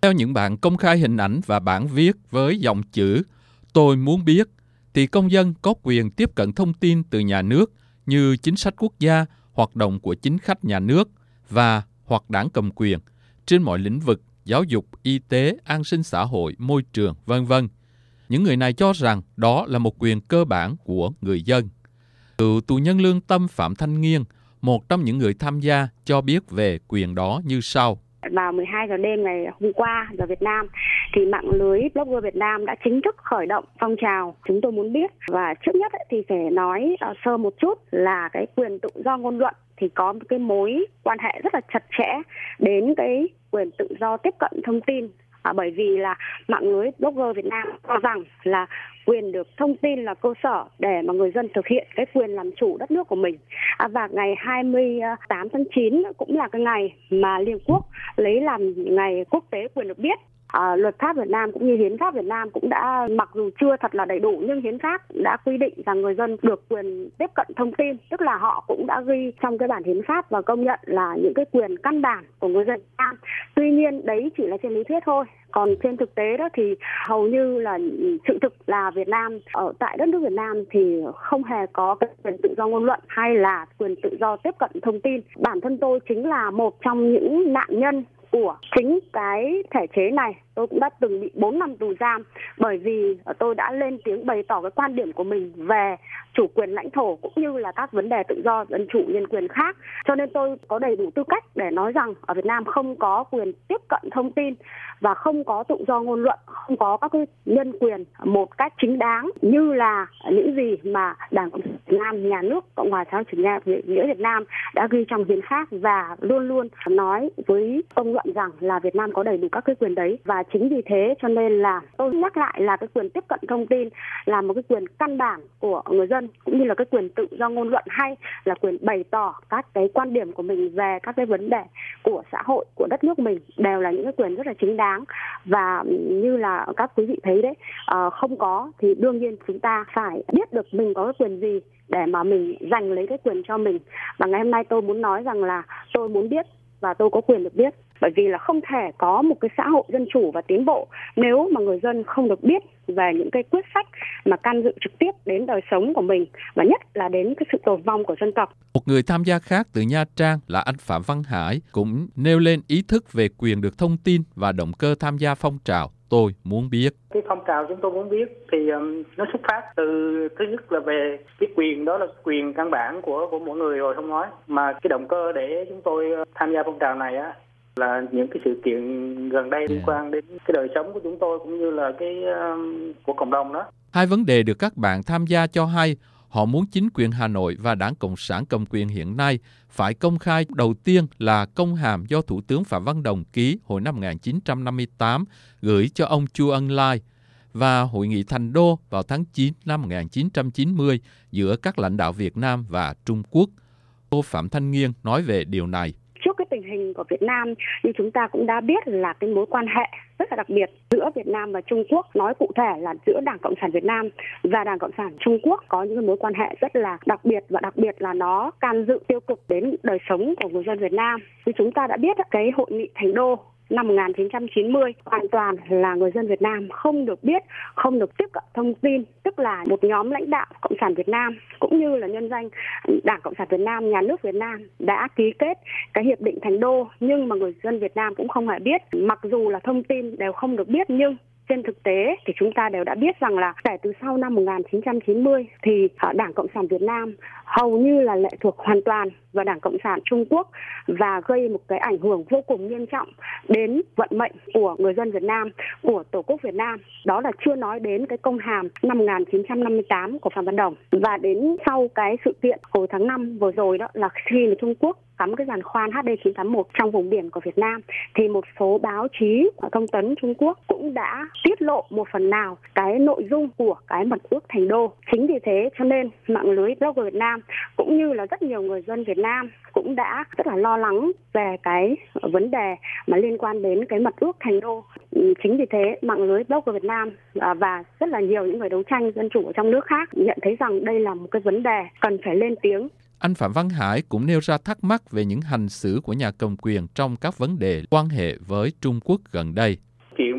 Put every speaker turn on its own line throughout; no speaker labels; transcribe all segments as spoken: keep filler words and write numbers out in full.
Theo những bạn công khai hình ảnh và bản viết với dòng chữ "Tôi muốn biết", thì công dân có quyền tiếp cận thông tin từ nhà nước như chính sách quốc gia, hoạt động của chính khách nhà nước và hoặc đảng cầm quyền trên mọi lĩnh vực giáo dục, y tế, an sinh xã hội, môi trường, vân vân. Những người này cho rằng đó là một quyền cơ bản của người dân. Cựu tù nhân lương tâm Phạm Thanh Nghiên, một trong những người tham gia, cho biết về quyền đó như sau.
Vào mười hai giờ đêm ngày hôm qua giờ Việt Nam thì mạng lưới blogger Việt Nam đã chính thức khởi động phong trào Chúng tôi muốn biết. Và trước nhất ấy, thì phải nói uh, sơ một chút là cái quyền tự do ngôn luận thì có một cái mối quan hệ rất là chặt chẽ đến cái quyền tự do tiếp cận thông tin. À, bởi vì là mạng lưới blogger Việt Nam cho rằng là quyền được thông tin là cơ sở để mà người dân thực hiện cái quyền làm chủ đất nước của mình. À, và ngày hai mươi tám tháng chín cũng là cái ngày mà Liên Hợp Quốc lấy làm ngày quốc tế quyền được biết. À, luật pháp Việt Nam cũng như hiến pháp Việt Nam cũng đã, mặc dù chưa thật là đầy đủ nhưng hiến pháp đã quy định rằng người dân được quyền tiếp cận thông tin, tức là họ cũng đã ghi trong cái bản hiến pháp và công nhận là những cái quyền căn bản của người dân Việt Nam. Tuy nhiên đấy chỉ là trên lý thuyết thôi, còn trên thực tế đó thì hầu như là sự thực là Việt Nam, ở tại đất nước Việt Nam thì không hề có cái quyền tự do ngôn luận hay là quyền tự do tiếp cận thông tin. Bản thân tôi chính là một trong những nạn nhân của chính cái thể chế này. Tôi cũng đã từng bị bốn năm tù giam bởi vì tôi đã lên tiếng bày tỏ cái quan điểm của mình về chủ quyền lãnh thổ cũng như là các vấn đề tự do dân chủ nhân quyền khác. Cho nên tôi có đầy đủ tư cách để nói rằng ở Việt Nam không có quyền tiếp cận thông tin và không có tự do ngôn luận, không có các cái nhân quyền một cách chính đáng như là những gì mà Đảng Cộng sản Việt Nam, nhà nước Cộng hòa xã hội chủ nghĩa Việt Nam đã ghi trong hiến pháp và luôn luôn nói với công luận rằng là Việt Nam có đầy đủ các cái quyền đấy. Và chính vì thế cho nên là tôi nhắc lại là cái quyền tiếp cận thông tin là một cái quyền căn bản của người dân, cũng như là cái quyền tự do ngôn luận hay là quyền bày tỏ các cái quan điểm của mình về các cái vấn đề của xã hội, của đất nước mình đều là những cái quyền rất là chính đáng. Và như là các quý vị thấy đấy, uh, không có thì đương nhiên chúng ta phải biết được mình có cái quyền gì để mà mình giành lấy cái quyền cho mình. Và ngày hôm nay tôi muốn nói rằng là tôi muốn biết và tôi có quyền được biết. Bởi vì là không thể có một cái xã hội dân chủ và tiến bộ nếu mà người dân không được biết về những cái quyết sách mà can dự trực tiếp đến đời sống của mình và nhất là đến cái sự tồn vong của dân tộc.
Một người tham gia khác từ Nha Trang là anh Phạm Văn Hải cũng nêu lên ý thức về quyền được thông tin và động cơ tham gia phong trào Tôi muốn biết.
Cái phong trào chúng tôi muốn biết thì um, nó xuất phát từ thứ nhất là về cái quyền, đó là quyền căn bản của của mỗi người rồi không nói, mà cái động cơ để chúng tôi tham gia phong trào này á là những cái sự kiện gần đây liên quan đến cái đời sống của chúng tôi cũng như là cái um, của cộng đồng đó.
Hai vấn đề được các bạn tham gia cho hay họ muốn chính quyền Hà Nội và Đảng Cộng sản cầm quyền hiện nay phải công khai đầu tiên là công hàm do Thủ tướng Phạm Văn Đồng ký hồi năm một nghìn chín trăm năm mươi tám gửi cho ông Chu Ân Lai và Hội nghị Thành Đô vào tháng chín năm một nghìn chín trăm chín mươi giữa các lãnh đạo Việt Nam và Trung Quốc. Cô Phạm Thanh Nghiên nói về điều này.
Trước cái tình hình của Việt Nam như chúng ta cũng đã biết là cái mối quan hệ rất là đặc biệt giữa Việt Nam và Trung Quốc, nói cụ thể là giữa Đảng Cộng sản Việt Nam và Đảng Cộng sản Trung Quốc có những mối quan hệ rất là đặc biệt, và đặc biệt là nó can dự tiêu cực đến đời sống của người dân Việt Nam. Như chúng ta đã biết cái hội nghị Thành Đô năm một nghìn chín trăm chín mươi hoàn toàn là người dân Việt Nam không được biết, không được tiếp cận thông tin, tức là một nhóm lãnh đạo Cộng sản Việt Nam cũng như là nhân danh Đảng Cộng sản Việt Nam, nhà nước Việt Nam đã ký kết cái hiệp định Thành Đô, nhưng mà người dân Việt Nam cũng không hề biết. Mặc dù là thông tin đều không được biết, nhưng trên thực tế thì chúng ta đều đã biết rằng là kể từ sau năm một nghìn chín trăm chín mươi thì Đảng Cộng sản Việt Nam hầu như là lệ thuộc hoàn toàn vào Đảng Cộng sản Trung Quốc và gây một cái ảnh hưởng vô cùng nghiêm trọng đến vận mệnh của người dân Việt Nam, của Tổ quốc Việt Nam. Đó là chưa nói đến cái công hàm năm một nghìn chín trăm năm mươi tám của Phạm Văn Đồng. Và đến sau cái sự kiện hồi tháng năm vừa rồi đó là khi mà Trung Quốc cắm cái giàn khoan H D chín tám một trong vùng biển của Việt Nam thì một số báo chí thông tấn Trung Quốc cũng đã tiết lộ một phần nào cái nội dung của cái mật ước Thành Đô. Chính vì thế cho nên mạng lưới blogger Việt Nam cũng như là rất nhiều người dân Việt Nam cũng đã rất là lo lắng về cái vấn đề mà liên quan đến cái mật ước Thành Đô. Chính vì thế mạng lưới blogger Việt Nam và rất là nhiều những người đấu tranh dân chủ ở trong nước khác nhận thấy rằng đây là một cái vấn đề cần phải lên tiếng.
Anh Phạm Văn Hải cũng nêu ra thắc mắc về những hành xử của nhà cầm quyền trong các vấn đề quan hệ với Trung Quốc gần đây.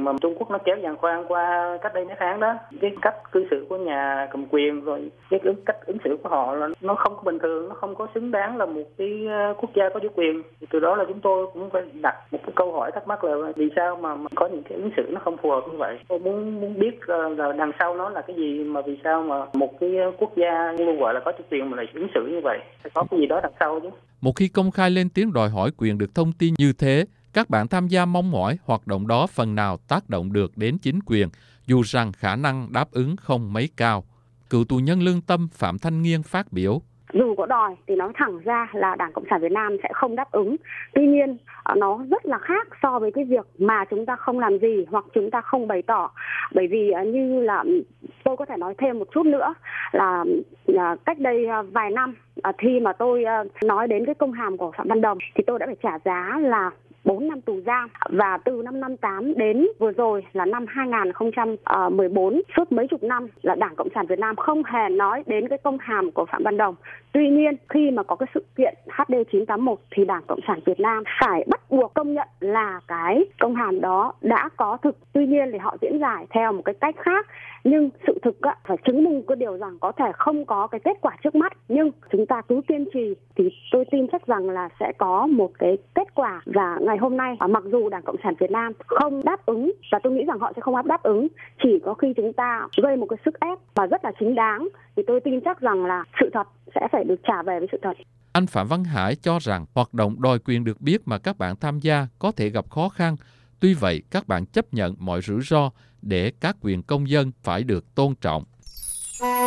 mà Trung Quốc nó kéo giàn khoan qua cách đây mấy tháng đó, cái cách cư xử của nhà cầm quyền rồi cái cách ứng xử của họ là nó không có bình thường, nó không có xứng đáng là một cái quốc gia có chủ quyền. Thì từ đó là chúng tôi cũng phải đặt một cái câu hỏi thắc mắc là vì sao mà có những cái ứng xử nó không phù hợp như vậy. Tôi muốn muốn biết là đằng sau nó là cái gì, mà vì sao mà một cái quốc gia luôn gọi là có chủ quyền mà lại ứng xử như vậy, phải có cái gì đó đằng sau chứ.
Một khi công khai lên tiếng đòi hỏi quyền được thông tin như thế, các bạn tham gia mong mỏi hoạt động đó phần nào tác động được đến chính quyền, dù rằng khả năng đáp ứng không mấy cao. Cựu tù nhân lương tâm Phạm Thanh Nghiên phát biểu.
Dù có đòi thì nói thẳng ra là Đảng Cộng sản Việt Nam sẽ không đáp ứng. Tuy nhiên, nó rất là khác so với cái việc mà chúng ta không làm gì hoặc chúng ta không bày tỏ. Bởi vì như là tôi có thể nói thêm một chút nữa là, là cách đây vài năm khi mà tôi nói đến cái công hàm của Phạm Văn Đồng thì tôi đã phải trả giá là bốn năm tù giam, và từ năm năm tám đến vừa rồi là năm hai nghìn không trăm mười bốn, suốt mấy chục năm là Đảng Cộng sản Việt Nam không hề nói đến cái công hàm của Phạm Văn Đồng. Tuy nhiên khi mà có cái sự kiện H D chín tám mốt thì Đảng Cộng sản Việt Nam phải bắt buộc công nhận là cái công hàm đó đã có thực. Tuy nhiên thì họ diễn giải theo một cái cách khác, nhưng sự thực á, phải chứng minh cái điều rằng có thể không có cái kết quả trước mắt, nhưng chúng ta cứ kiên trì thì tôi tin chắc rằng là sẽ có một cái kết quả. Và ngày hôm nay mặc dù Đảng Cộng sản Việt Nam không đáp ứng, và tôi nghĩ rằng họ sẽ không áp đáp ứng, chỉ có khi chúng ta gây một cái sức ép và rất là chính đáng thì tôi tin chắc rằng là sự thật sẽ phải được trả về với sự thật.
Anh Phạm Văn Hải cho rằng hoạt động đòi quyền được biết mà các bạn tham gia có thể gặp khó khăn. Tuy vậy, các bạn chấp nhận mọi rủi ro để các quyền công dân phải được tôn trọng.